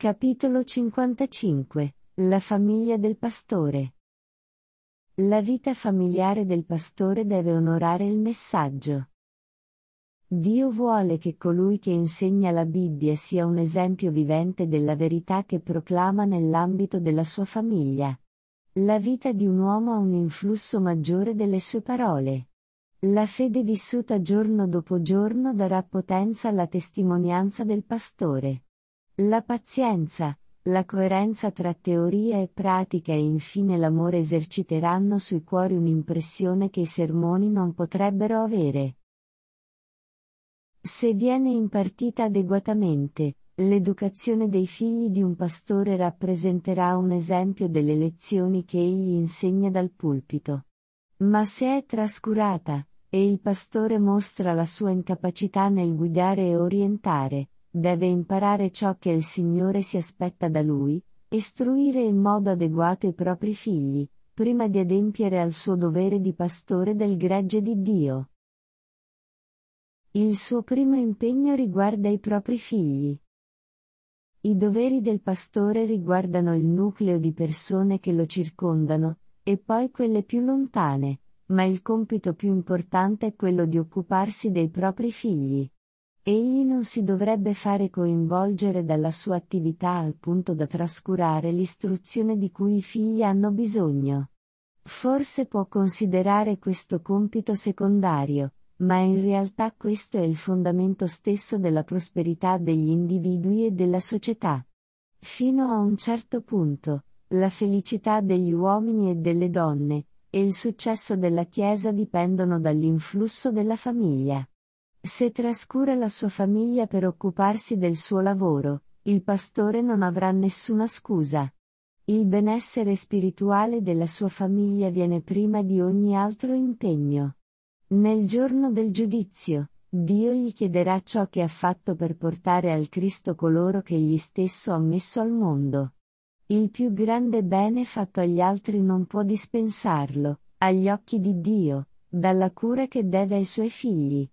Capitolo 55. La famiglia del pastore. La vita familiare del pastore deve onorare il messaggio. Dio vuole che colui che insegna la Bibbia sia un esempio vivente della verità che proclama nell'ambito della sua famiglia. La vita di un uomo ha un influsso maggiore delle sue parole. La fede vissuta giorno dopo giorno darà potenza alla testimonianza del pastore. La pazienza, la coerenza tra teoria e pratica e infine l'amore eserciteranno sui cuori un'impressione che i sermoni non potrebbero avere. Se viene impartita adeguatamente, l'educazione dei figli di un pastore rappresenterà un esempio delle lezioni che egli insegna dal pulpito. Ma se è trascurata, e il pastore mostra la sua incapacità nel guidare e orientare, deve imparare ciò che il Signore si aspetta da lui, istruire in modo adeguato i propri figli, prima di adempiere al suo dovere di pastore del gregge di Dio. Il suo primo impegno riguarda i propri figli. I doveri del pastore riguardano il nucleo di persone che lo circondano, e poi quelle più lontane, ma il compito più importante è quello di occuparsi dei propri figli. Egli non si dovrebbe fare coinvolgere dalla sua attività al punto da trascurare l'istruzione di cui i figli hanno bisogno. Forse può considerare questo compito secondario, ma in realtà questo è il fondamento stesso della prosperità degli individui e della società. Fino a un certo punto, la felicità degli uomini e delle donne, e il successo della Chiesa dipendono dall'influsso della famiglia. Se trascura la sua famiglia per occuparsi del suo lavoro, il pastore non avrà nessuna scusa. Il benessere spirituale della sua famiglia viene prima di ogni altro impegno. Nel giorno del giudizio, Dio gli chiederà ciò che ha fatto per portare al Cristo coloro che egli stesso ha messo al mondo. Il più grande bene fatto agli altri non può dispensarlo, agli occhi di Dio, dalla cura che deve ai suoi figli.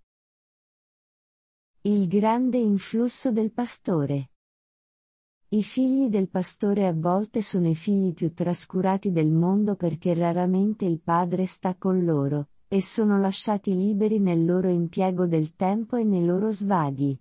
Il grande influsso del pastore. I figli del pastore a volte sono i figli più trascurati del mondo perché raramente il padre sta con loro, e sono lasciati liberi nel loro impiego del tempo e nei loro svaghi.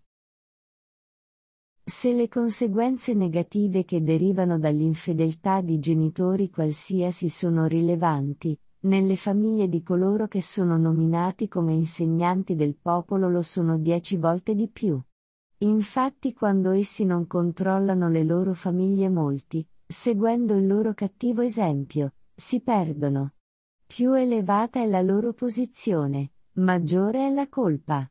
Se le conseguenze negative che derivano dall'infedeltà di genitori qualsiasi sono rilevanti, nelle famiglie di coloro che sono nominati come insegnanti del popolo lo sono 10 volte di più. Infatti quando essi non controllano le loro famiglie molti, seguendo il loro cattivo esempio, si perdono. Più elevata è la loro posizione, maggiore è la colpa.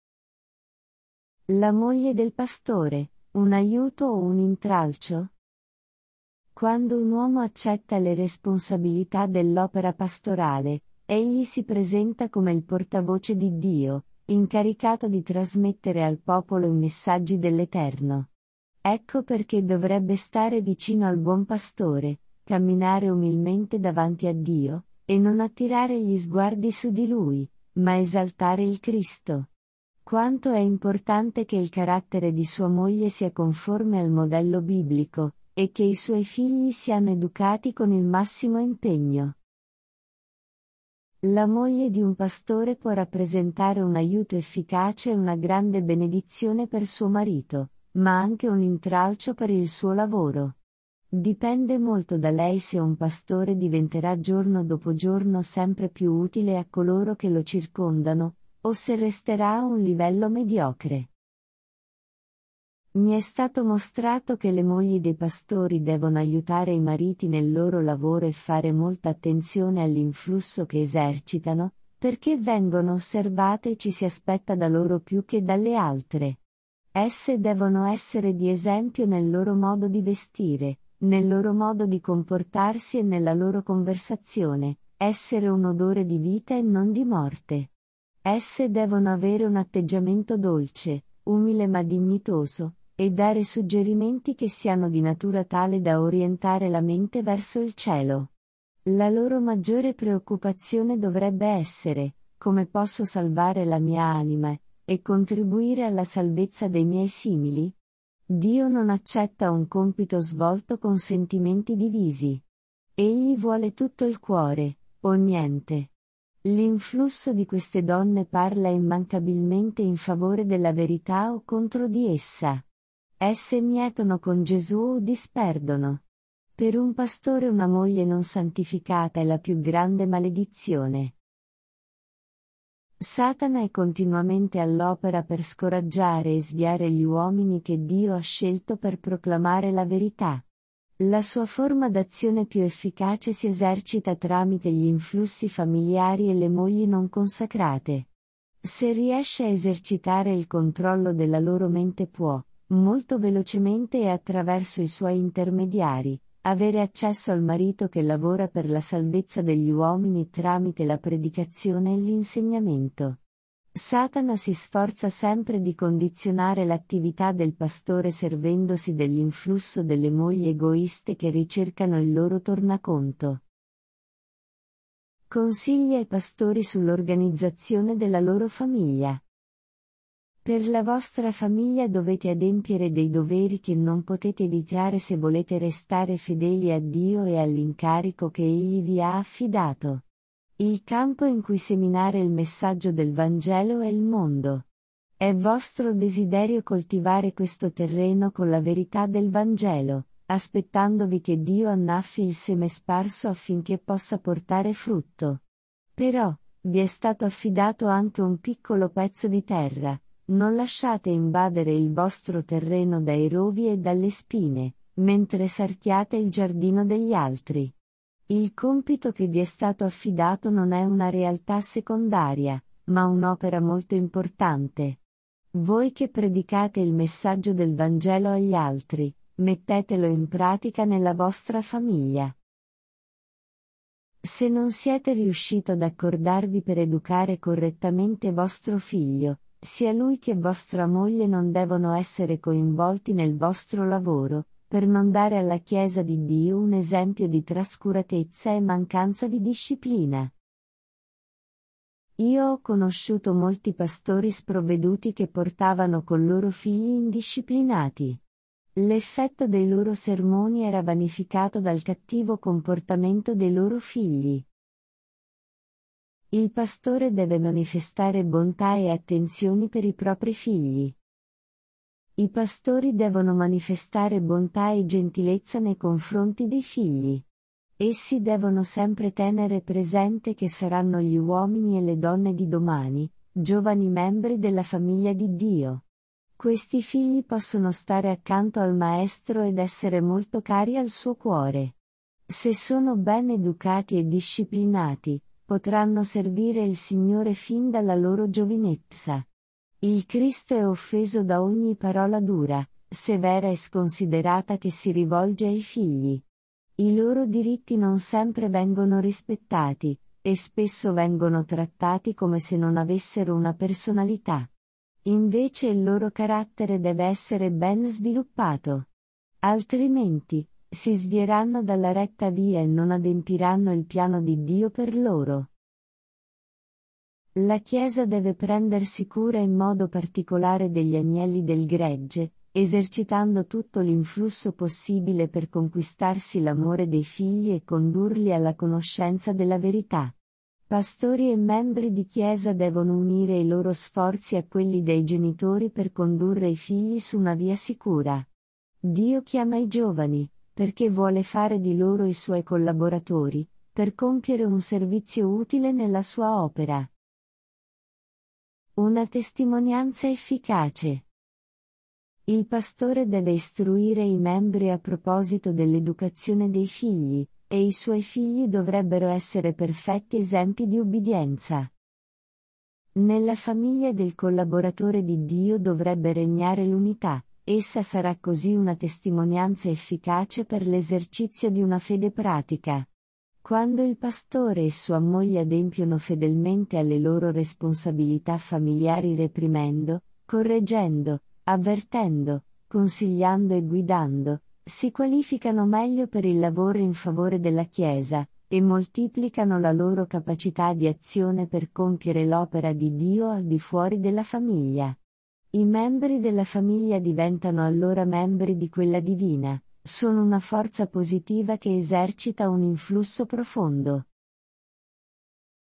La moglie del pastore, un aiuto o un intralcio? Quando un uomo accetta le responsabilità dell'opera pastorale, egli si presenta come il portavoce di Dio, incaricato di trasmettere al popolo i messaggi dell'Eterno. Ecco perché dovrebbe stare vicino al buon pastore, camminare umilmente davanti a Dio, e non attirare gli sguardi su di lui, ma esaltare il Cristo. Quanto è importante che il carattere di sua moglie sia conforme al modello biblico, e che i suoi figli siano educati con il massimo impegno. La moglie di un pastore può rappresentare un aiuto efficace e una grande benedizione per suo marito, ma anche un intralcio per il suo lavoro. Dipende molto da lei se un pastore diventerà giorno dopo giorno sempre più utile a coloro che lo circondano, o se resterà a un livello mediocre. Mi è stato mostrato che le mogli dei pastori devono aiutare i mariti nel loro lavoro e fare molta attenzione all'influsso che esercitano, perché vengono osservate e ci si aspetta da loro più che dalle altre. Esse devono essere di esempio nel loro modo di vestire, nel loro modo di comportarsi e nella loro conversazione, essere un odore di vita e non di morte. Esse devono avere un atteggiamento dolce, umile ma dignitoso, e dare suggerimenti che siano di natura tale da orientare la mente verso il cielo. La loro maggiore preoccupazione dovrebbe essere: come posso salvare la mia anima, e contribuire alla salvezza dei miei simili? Dio non accetta un compito svolto con sentimenti divisi. Egli vuole tutto il cuore, o niente. L'influsso di queste donne parla immancabilmente in favore della verità o contro di essa. Esse mietono con Gesù o disperdono. Per un pastore una moglie non santificata è la più grande maledizione. Satana è continuamente all'opera per scoraggiare e sviare gli uomini che Dio ha scelto per proclamare la verità. La sua forma d'azione più efficace si esercita tramite gli influssi familiari e le mogli non consacrate. Se riesce a esercitare il controllo della loro mente può, molto velocemente e attraverso i suoi intermediari, avere accesso al marito che lavora per la salvezza degli uomini tramite la predicazione e l'insegnamento. Satana si sforza sempre di condizionare l'attività del pastore servendosi dell'influsso delle mogli egoiste che ricercano il loro tornaconto. Consigli ai pastori sull'organizzazione della loro famiglia. Per la vostra famiglia dovete adempiere dei doveri che non potete evitare se volete restare fedeli a Dio e all'incarico che Egli vi ha affidato. Il campo in cui seminare il messaggio del Vangelo è il mondo. È vostro desiderio coltivare questo terreno con la verità del Vangelo, aspettandovi che Dio annaffi il seme sparso affinché possa portare frutto. Però, vi è stato affidato anche un piccolo pezzo di terra. Non lasciate invadere il vostro terreno dai rovi e dalle spine, mentre sarchiate il giardino degli altri. Il compito che vi è stato affidato non è una realtà secondaria, ma un'opera molto importante. Voi che predicate il messaggio del Vangelo agli altri, mettetelo in pratica nella vostra famiglia. Se non siete riuscito ad accordarvi per educare correttamente vostro figlio, sia lui che vostra moglie non devono essere coinvolti nel vostro lavoro, per non dare alla Chiesa di Dio un esempio di trascuratezza e mancanza di disciplina. Io ho conosciuto molti pastori sprovveduti che portavano con loro figli indisciplinati. L'effetto dei loro sermoni era vanificato dal cattivo comportamento dei loro figli. Il pastore deve manifestare bontà e attenzione per i propri figli. I pastori devono manifestare bontà e gentilezza nei confronti dei figli. Essi devono sempre tenere presente che saranno gli uomini e le donne di domani, giovani membri della famiglia di Dio. Questi figli possono stare accanto al Maestro ed essere molto cari al suo cuore. Se sono ben educati e disciplinati, potranno servire il Signore fin dalla loro giovinezza. Il Cristo è offeso da ogni parola dura, severa e sconsiderata che si rivolge ai figli. I loro diritti non sempre vengono rispettati, e spesso vengono trattati come se non avessero una personalità. Invece il loro carattere deve essere ben sviluppato. Altrimenti, si svieranno dalla retta via e non adempiranno il piano di Dio per loro. La Chiesa deve prendersi cura in modo particolare degli agnelli del gregge, esercitando tutto l'influsso possibile per conquistarsi l'amore dei figli e condurli alla conoscenza della verità. Pastori e membri di Chiesa devono unire i loro sforzi a quelli dei genitori per condurre i figli su una via sicura. Dio chiama i giovani, perché vuole fare di loro i suoi collaboratori, per compiere un servizio utile nella sua opera. Una testimonianza efficace. Il pastore deve istruire i membri a proposito dell'educazione dei figli, e i suoi figli dovrebbero essere perfetti esempi di ubbidienza. Nella famiglia del collaboratore di Dio dovrebbe regnare l'unità, essa sarà così una testimonianza efficace per l'esercizio di una fede pratica. Quando il pastore e sua moglie adempiono fedelmente alle loro responsabilità familiari reprimendo, correggendo, avvertendo, consigliando e guidando, si qualificano meglio per il lavoro in favore della Chiesa, e moltiplicano la loro capacità di azione per compiere l'opera di Dio al di fuori della famiglia. I membri della famiglia diventano allora membri di quella divina, sono una forza positiva che esercita un influsso profondo.